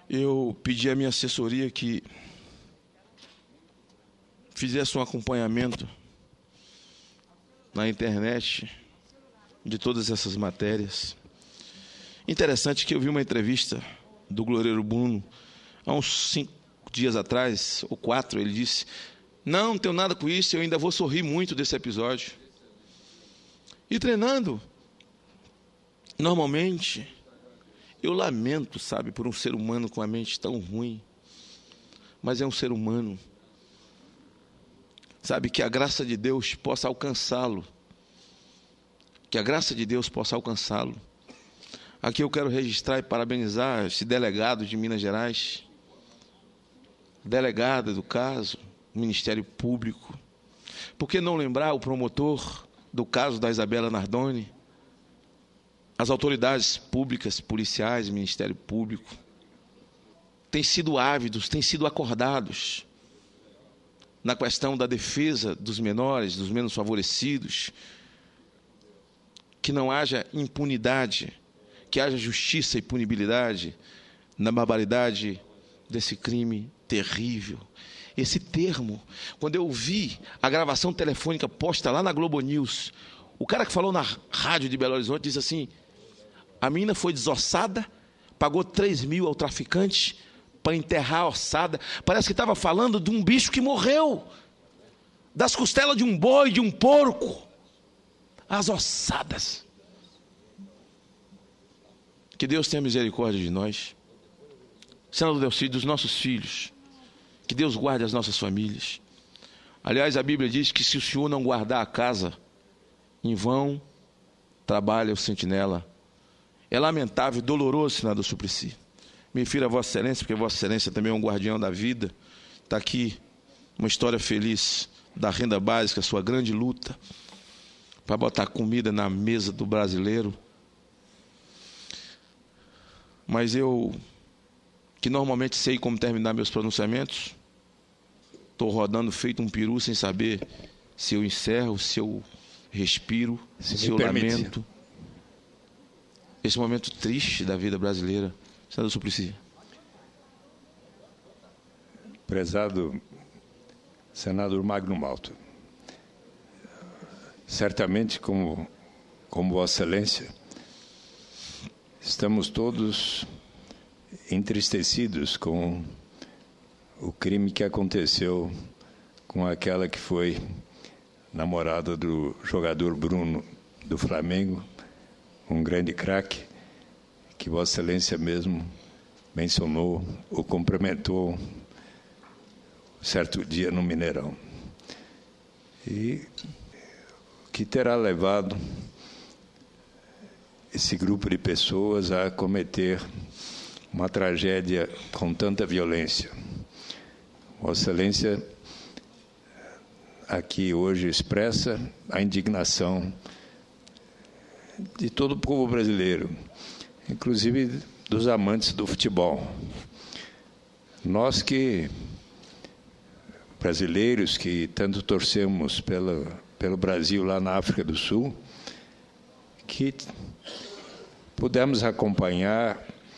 eu pedi à minha assessoria que fizesse um acompanhamento na internet de todas essas matérias. Interessante que eu vi uma entrevista do goleiro Bruno há uns 5 dias atrás, ou 4, ele disse: não tenho nada com isso, eu ainda vou sorrir muito desse episódio. E treinando, normalmente, eu lamento, sabe, por um ser humano com a mente tão ruim, mas é um ser humano. Sabe, que a graça de Deus possa alcançá-lo. Que a graça de Deus possa alcançá-lo. Aqui eu quero registrar e parabenizar esse delegado de Minas Gerais, delegada do caso, Ministério Público. Por que não lembrar o promotor do caso da Isabela Nardoni? As autoridades públicas, policiais, Ministério Público, têm sido ávidos, têm sido acordados na questão da defesa dos menores, dos menos favorecidos, que não haja impunidade, que haja justiça e punibilidade na barbaridade desse crime terrível. Esse termo, quando eu vi a gravação telefônica posta lá na Globo News, o cara que falou na rádio de Belo Horizonte disse assim: a menina foi desossada, pagou 3 mil ao traficante para enterrar a ossada. Parece que estava falando de um bicho que morreu, das costelas de um boi, de um porco, as ossadas. Que Deus tenha misericórdia de nós, Senador Delcídio, dos nossos filhos. Que Deus guarde as nossas famílias. Aliás, a Bíblia diz que se o Senhor não guardar a casa, em vão trabalha o sentinela. É lamentável, doloroso, senador Suplicy. Me refiro a Vossa Excelência, porque Vossa Excelência também é um guardião da vida. Está aqui uma história feliz da renda básica, sua grande luta para botar comida na mesa do brasileiro. Mas eu, que normalmente sei como terminar meus pronunciamentos, estou rodando feito um peru sem saber se eu encerro, se eu respiro, se eu lamento. Esse momento triste da vida brasileira. Senador Suplicy. Prezado senador Magno Malta, certamente, como Vossa Excelência, estamos todos entristecidos com o crime que aconteceu com aquela que foi namorada do jogador Bruno do Flamengo, um grande craque, que Vossa Excelência mesmo mencionou, o cumprimentou certo dia no Mineirão. E que terá levado esse grupo de pessoas a cometer uma tragédia com tanta violência. Vossa Excelência aqui hoje expressa a indignação de todo o povo brasileiro, inclusive dos amantes do futebol. Nós que, brasileiros, que tanto torcemos pelo Brasil lá na África do Sul, que pudemos acompanhar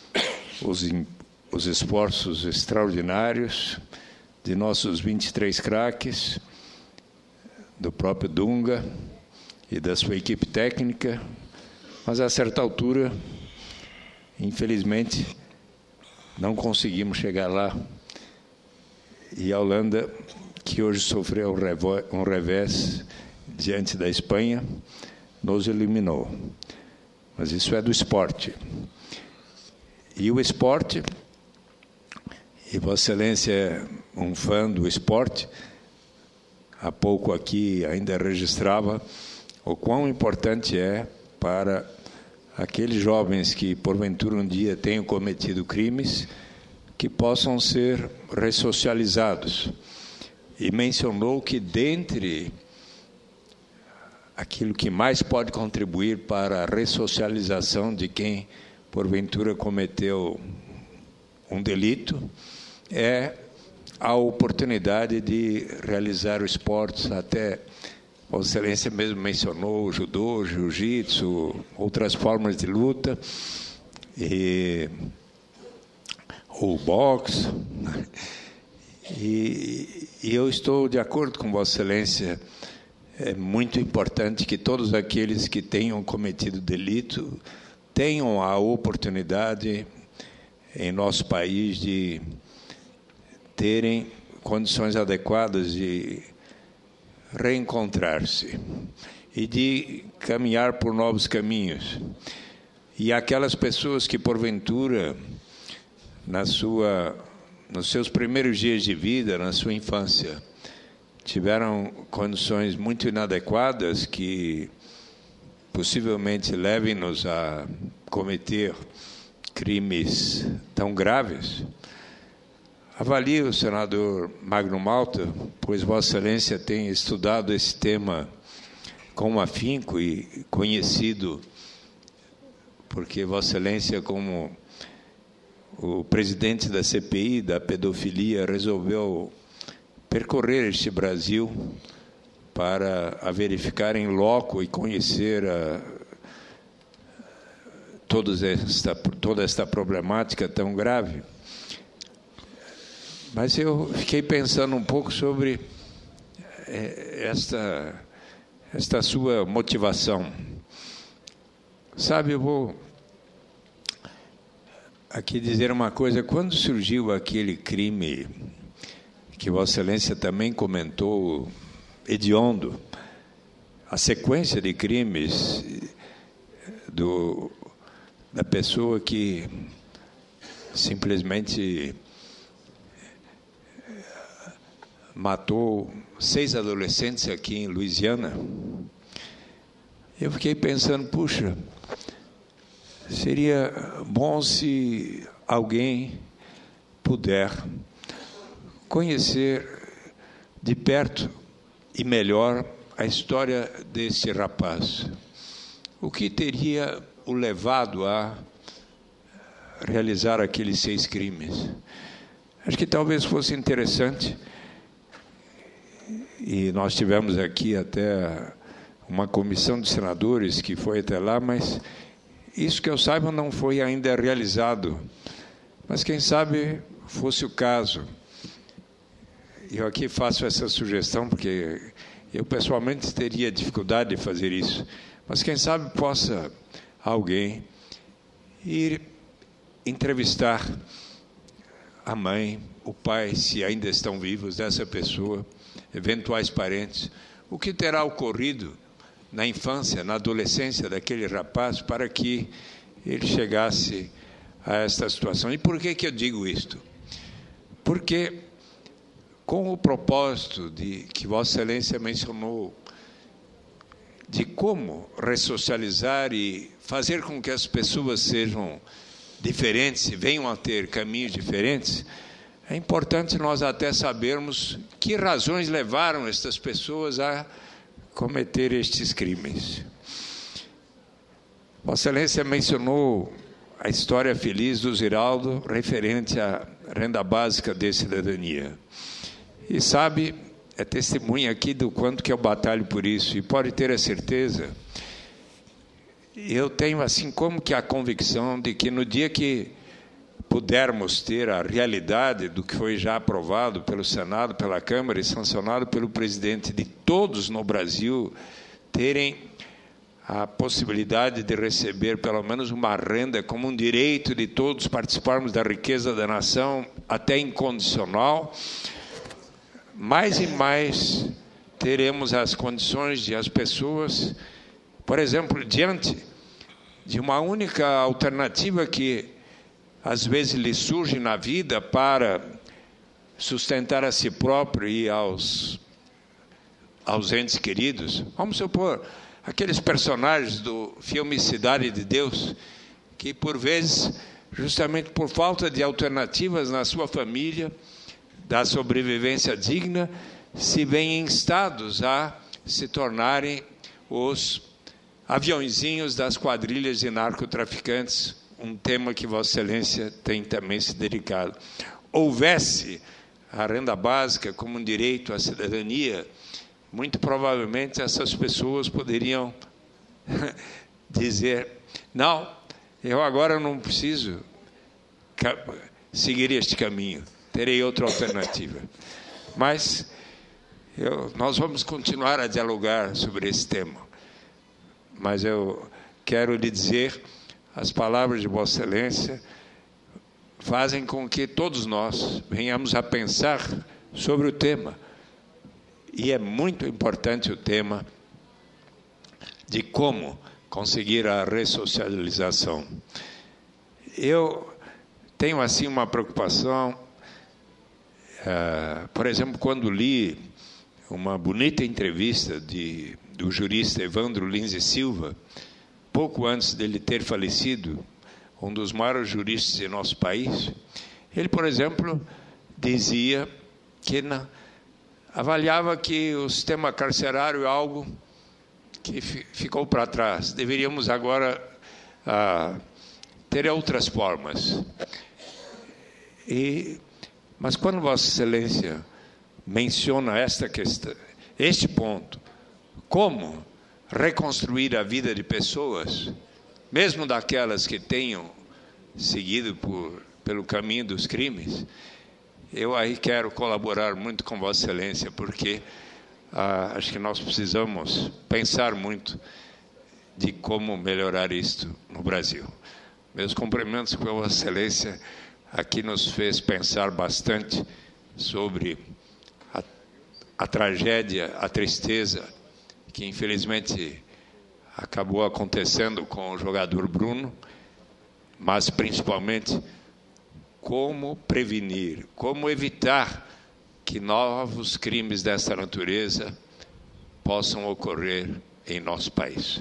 os esforços extraordinários de nossos 23 craques, do próprio Dunga e da sua equipe técnica, mas a certa altura, infelizmente, não conseguimos chegar lá. E a Holanda, que hoje sofreu um revés diante da Espanha, nos eliminou. Mas isso é do esporte. E o esporte, e Vossa Excelência é um fã do esporte, há pouco aqui ainda registrava o quão importante é para aqueles jovens que, porventura, um dia tenham cometido crimes, que possam ser ressocializados. E mencionou que, dentre aquilo que mais pode contribuir para a ressocialização de quem, porventura, cometeu um delito, é a oportunidade de realizar o esporte. Até Vossa Excelência mesmo mencionou o judô, jiu-jitsu, outras formas de luta. E o boxe. E eu estou de acordo com Vossa Excelência. É muito importante que todos aqueles que tenham cometido delito tenham a oportunidade em nosso país de terem condições adequadas de reencontrar-se e de caminhar por novos caminhos. E aquelas pessoas que, porventura, nos seus primeiros dias de vida, na sua infância, tiveram condições muito inadequadas que possivelmente levem-nos a cometer crimes tão graves. Avalie o senador Magno Malta, pois Vossa Excelência tem estudado esse tema com afinco e conhecido, porque Vossa Excelência, como o presidente da CPI da pedofilia, resolveu percorrer este Brasil para verificar em loco e conhecer toda esta problemática tão grave. Mas eu fiquei pensando um pouco sobre esta sua motivação. Sabe, eu vou aqui dizer uma coisa. Quando surgiu aquele crime que Vossa Excelência também comentou, hediondo, a sequência de crimes da pessoa que simplesmente matou 6 adolescentes aqui em Louisiana, eu fiquei pensando, puxa, seria bom se alguém puder conhecer de perto e melhor a história desse rapaz. O que teria o levado a realizar aqueles 6 crimes? Acho que talvez fosse interessante, e nós tivemos aqui até uma comissão de senadores que foi até lá, mas isso que eu saiba não foi ainda realizado. Mas quem sabe fosse o caso. Eu aqui faço essa sugestão porque eu pessoalmente teria dificuldade de fazer isso. Mas quem sabe possa alguém ir entrevistar a mãe, o pai, se ainda estão vivos dessa pessoa, eventuais parentes, o que terá ocorrido na infância, na adolescência daquele rapaz para que ele chegasse a esta situação. E por que eu digo isto? Porque, com o propósito de que Vossa Excelência mencionou, de como ressocializar e fazer com que as pessoas sejam diferentes, venham a ter caminhos diferentes, é importante nós até sabermos que razões levaram estas pessoas a cometer estes crimes. Vossa Excelência mencionou a história feliz do Ziraldo referente à renda básica de cidadania. E sabe, é testemunha aqui do quanto que eu batalho por isso, e pode ter a certeza, eu tenho assim como que a convicção de que no dia que pudermos ter a realidade do que foi já aprovado pelo Senado, pela Câmara e sancionado pelo presidente, de todos no Brasil terem a possibilidade de receber pelo menos uma renda como um direito de todos participarmos da riqueza da nação, até incondicional, mais e mais teremos as condições de as pessoas, por exemplo, diante de uma única alternativa que às vezes lhe surge na vida para sustentar a si próprio e aos entes queridos. Vamos supor, aqueles personagens do filme Cidade de Deus, que por vezes, justamente por falta de alternativas na sua família, da sobrevivência digna, se veem instados a se tornarem os aviãozinhos das quadrilhas de narcotraficantes, um tema que Vossa Excelência tem também se dedicado. Houvesse a renda básica como um direito à cidadania, muito provavelmente essas pessoas poderiam dizer, não, eu agora não preciso seguir este caminho, terei outra alternativa. Mas nós vamos continuar a dialogar sobre esse tema. Mas eu quero lhe dizer, as palavras de Vossa Excelência fazem com que todos nós venhamos a pensar sobre o tema. E é muito importante o tema de como conseguir a ressocialização. Eu tenho, assim, uma preocupação, por exemplo, quando li uma bonita entrevista do jurista Evandro Lins e Silva, pouco antes dele ter falecido, um dos maiores juristas de nosso país. Ele, por exemplo, dizia que avaliava que o sistema carcerário é algo que ficou para trás. Deveríamos agora ter outras formas. Mas quando Vossa Excelência menciona esta questão, este ponto, como reconstruir a vida de pessoas, mesmo daquelas que tenham seguido pelo caminho dos crimes, eu aí quero colaborar muito com Vossa Excelência, porque acho que nós precisamos pensar muito de como melhorar isto no Brasil. Meus cumprimentos com Vossa Excelência, aqui nos fez pensar bastante sobre a tragédia, a tristeza, que infelizmente acabou acontecendo com o jogador Bruno, mas principalmente como prevenir, como evitar que novos crimes dessa natureza possam ocorrer em nosso país.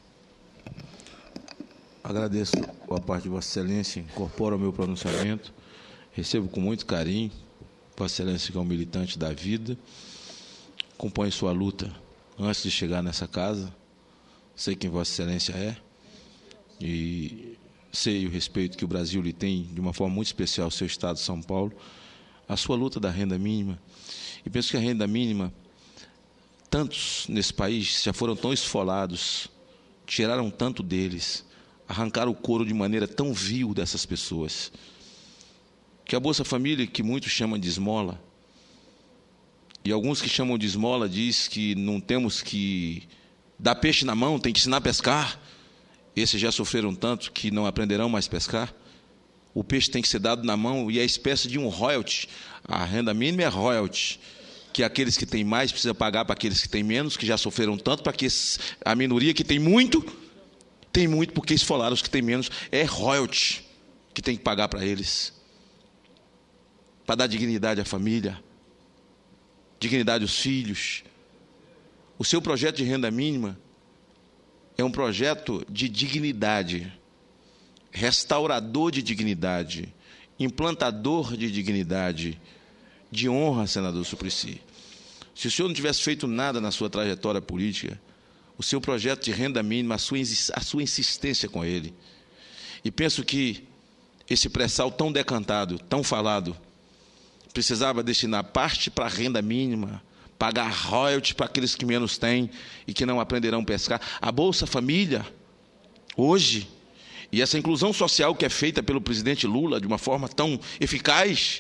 Agradeço a parte de Vossa Excelência, incorporo ao meu pronunciamento, recebo com muito carinho, Vossa Excelência que é um militante da vida, acompanho sua luta antes de chegar nessa casa, sei quem Vossa Excelência é, e sei o respeito que o Brasil lhe tem, de uma forma muito especial, ao seu Estado de São Paulo, a sua luta da renda mínima, e penso que a renda mínima, tantos nesse país já foram tão esfolados, tiraram tanto deles, arrancaram o couro de maneira tão vil dessas pessoas, que a Bolsa Família, que muitos chamam de esmola, e alguns que chamam de esmola diz que não temos que dar peixe na mão, tem que ensinar a pescar. Esses já sofreram tanto que não aprenderão mais a pescar. O peixe tem que ser dado na mão e é espécie de um royalty. A renda mínima é royalty, que aqueles que têm mais precisam pagar para aqueles que têm menos, que já sofreram tanto, para que a minoria que tem muito porque esfolaram os que têm menos. É royalty que tem que pagar para eles, para dar dignidade à família, dignidade aos filhos. O seu projeto de renda mínima é um projeto de dignidade, restaurador de dignidade, implantador de dignidade, de honra, senador Suplicy. Se o senhor não tivesse feito nada na sua trajetória política, o seu projeto de renda mínima, a sua insistência com ele, e penso que esse pré-sal tão decantado, tão falado, precisava destinar parte para a renda mínima, pagar royalties para aqueles que menos têm e que não aprenderão a pescar. A Bolsa Família, hoje, e essa inclusão social que é feita pelo presidente Lula de uma forma tão eficaz,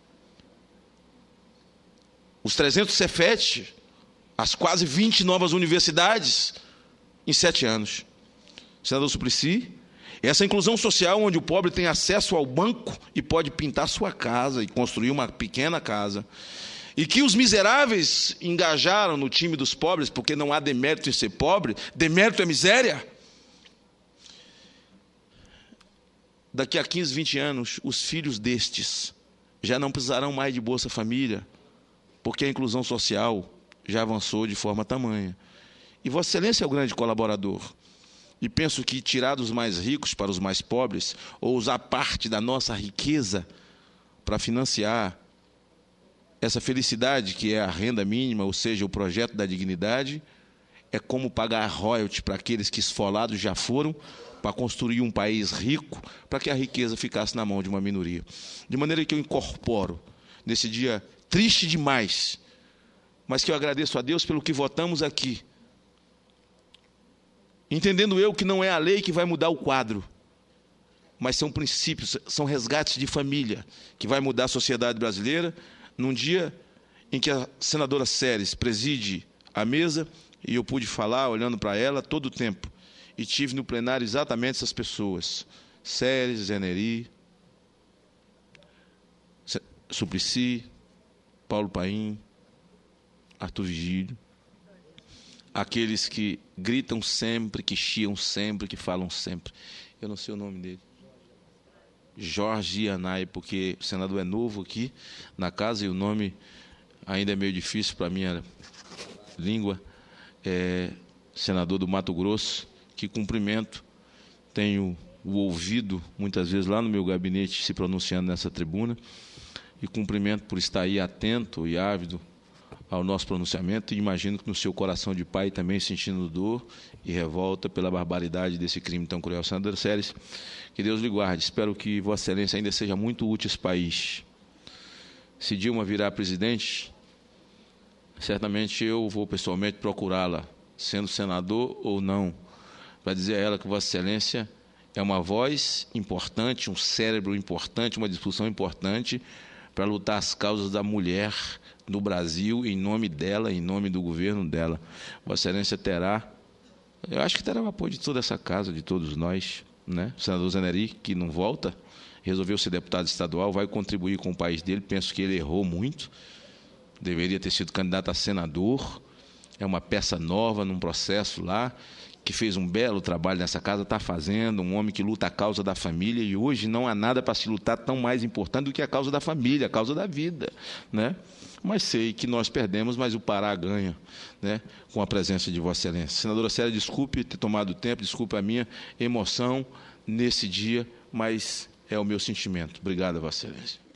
os 300 Cefet, as quase 20 novas universidades em 7 anos. Senador Suplicy, essa inclusão social onde o pobre tem acesso ao banco e pode pintar sua casa e construir uma pequena casa, e que os miseráveis engajaram no time dos pobres, porque não há demérito em ser pobre, demérito é miséria. Daqui a 15, 20 anos, os filhos destes já não precisarão mais de Bolsa Família, porque a inclusão social já avançou de forma tamanha. E Vossa Excelência é o grande colaborador. E penso que tirar dos mais ricos para os mais pobres, ou usar parte da nossa riqueza para financiar essa felicidade que é a renda mínima, ou seja, o projeto da dignidade, é como pagar royalty para aqueles que esfolados já foram, para construir um país rico, para que a riqueza ficasse na mão de uma minoria. De maneira que eu incorporo, nesse dia triste demais, mas que eu agradeço a Deus pelo que votamos aqui, entendendo eu que não é a lei que vai mudar o quadro, mas são princípios, são resgates de família, que vai mudar a sociedade brasileira num dia em que a senadora Séries preside a mesa, e eu pude falar, olhando para ela, todo o tempo. E tive no plenário exatamente essas pessoas. Séries, Zé Neri, Suplicy, Paulo Paim, Arthur Vigílio. Aqueles que gritam sempre, que chiam sempre, que falam sempre. Eu não sei o nome dele. Jorge Yanai, porque o senador é novo aqui na casa e o nome ainda é meio difícil para a minha língua. É senador do Mato Grosso, que cumprimento. Tenho o ouvido, muitas vezes, lá no meu gabinete, se pronunciando nessa tribuna. E cumprimento por estar aí atento e ávido ao nosso pronunciamento, e imagino que no seu coração de pai também sentindo dor e revolta pela barbaridade desse crime tão cruel. Senador Séries, que Deus lhe guarde. Espero que Vossa Excelência ainda seja muito útil a esse país. Se Dilma virar presidente, certamente eu vou pessoalmente procurá-la, sendo senador ou não, para dizer a ela que Vossa Excelência é uma voz importante, um cérebro importante, uma discussão importante para lutar as causas da mulher no Brasil, em nome dela, em nome do governo dela. Vossa Excelência terá, eu acho que terá o apoio de toda essa casa, de todos nós, né? O senador Zé Neri, que não volta, resolveu ser deputado estadual, vai contribuir com o país dele. Penso que ele errou muito, deveria ter sido candidato a senador. É uma peça nova num processo lá, que fez um belo trabalho nessa casa, está fazendo, um homem que luta a causa da família, e hoje não há nada para se lutar tão mais importante do que a causa da família, a causa da vida, né? Mas sei que nós perdemos, mas o Pará ganha, né, com a presença de Vossa Excelência. Senadora Séria, desculpe ter tomado tempo, desculpe a minha emoção nesse dia, mas é o meu sentimento. Obrigado, Vossa Excelência.